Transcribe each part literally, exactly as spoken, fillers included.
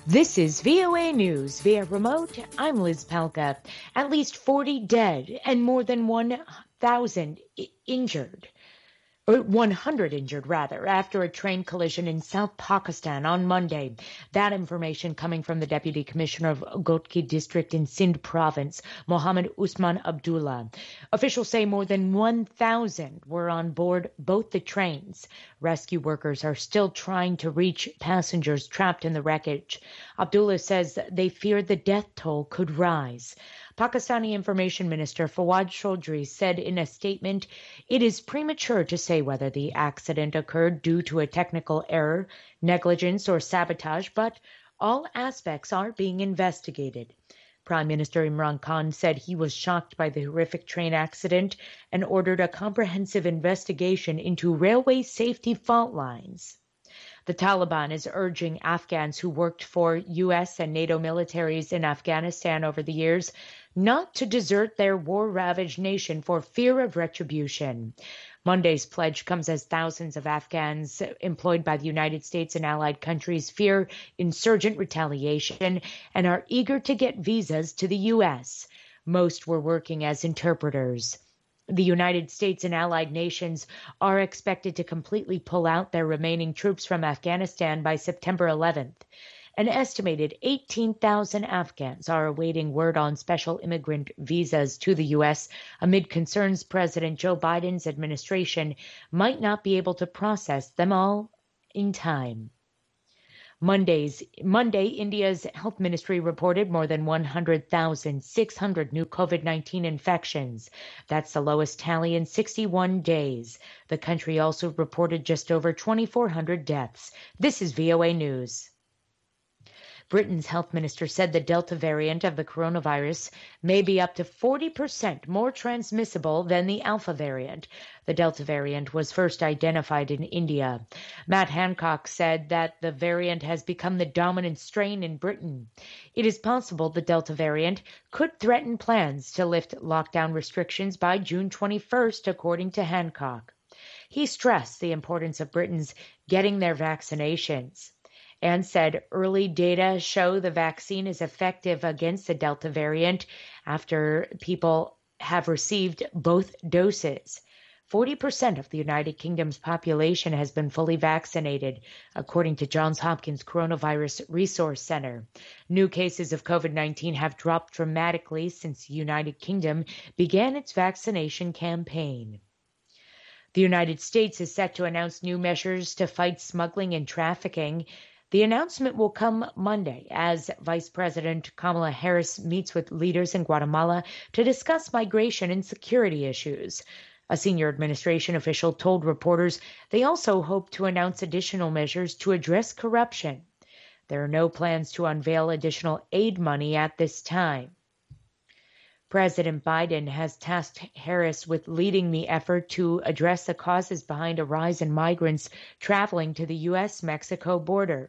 This is V O A News via remote. I'm Liz Palka. At least forty dead and more than one thousand injured, or one hundred injured rather, after a train collision in South Pakistan on Monday. That information coming from the Deputy Commissioner of Ghotki District in Sindh Province, Mohammed Usman Abdullah. Officials say more than one thousand were on board both the trains. Rescue workers are still trying to reach passengers trapped in the wreckage. Abdullah says they fear the death toll could rise. Pakistani Information Minister Fawad Chaudhry said in a statement, "It is premature to say whether the accident occurred due to a technical error, negligence, or sabotage, but all aspects are being investigated." Prime Minister Imran Khan said he was shocked by the horrific train accident and ordered a comprehensive investigation into railway safety fault lines. The Taliban is urging Afghans who worked for U S and NATO militaries in Afghanistan over the years not to desert their war-ravaged nation for fear of retribution. Monday's pledge comes as thousands of Afghans employed by the United States and allied countries fear insurgent retaliation and are eager to get visas to the U S. Most were working as interpreters. The United States and allied nations are expected to completely pull out their remaining troops from Afghanistan by September eleventh. An estimated eighteen thousand Afghans are awaiting word on special immigrant visas to the U S amid concerns President Joe Biden's administration might not be able to process them all in time. Monday's, Monday, India's health ministry reported more than one hundred thousand six hundred new COVID nineteen infections. That's the lowest tally in sixty-one days. The country also reported just over twenty-four hundred deaths. This is V O A News. Britain's health minister said the Delta variant of the coronavirus may be up to forty percent more transmissible than the Alpha variant. The Delta variant was first identified in India. Matt Hancock said that the variant has become the dominant strain in Britain. It is possible the Delta variant could threaten plans to lift lockdown restrictions by June twenty-first, according to Hancock. He stressed the importance of Britons getting their vaccinations and said early data show the vaccine is effective against the Delta variant after people have received both doses. forty percent of the United Kingdom's population has been fully vaccinated, according to Johns Hopkins Coronavirus Resource Center. New cases of COVID nineteen have dropped dramatically since the United Kingdom began its vaccination campaign. The United States is set to announce new measures to fight smuggling and trafficking. The announcement will come Monday as Vice President Kamala Harris meets with leaders in Guatemala to discuss migration and security issues. A senior administration official told reporters they also hope to announce additional measures to address corruption. There are no plans to unveil additional aid money at this time. President Biden has tasked Harris with leading the effort to address the causes behind a rise in migrants traveling to the U S Mexico border.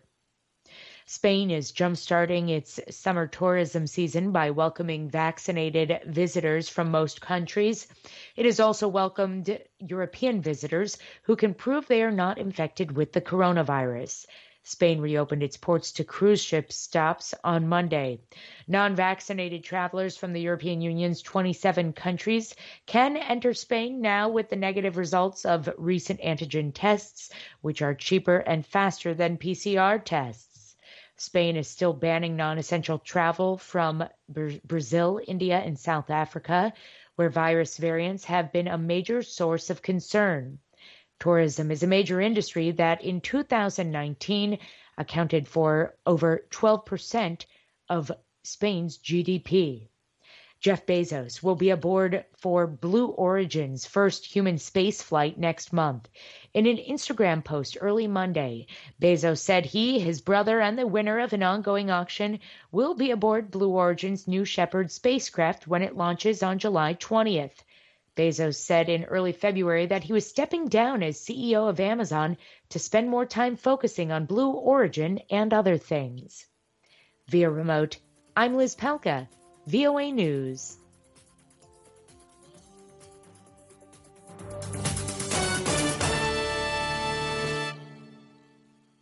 Spain is jumpstarting its summer tourism season by welcoming vaccinated visitors from most countries. It has also welcomed European visitors who can prove they are not infected with the coronavirus. Spain reopened its ports to cruise ship stops on Monday. Non-vaccinated travelers from the European Union's twenty-seven countries can enter Spain now with the negative results of recent antigen tests, which are cheaper and faster than P C R tests. Spain is still banning non-essential travel from Brazil, India, and South Africa, where virus variants have been a major source of concern. Tourism is a major industry that in two thousand nineteen accounted for over twelve percent of Spain's G D P. Jeff Bezos will be aboard for Blue Origin's first human space flight next month. In an Instagram post early Monday, Bezos said he, his brother, and the winner of an ongoing auction will be aboard Blue Origin's New Shepard spacecraft when it launches on July twentieth. Bezos said in early February that he was stepping down as C E O of Amazon to spend more time focusing on Blue Origin and other things. Via remote, I'm Liz Palka, V O A News.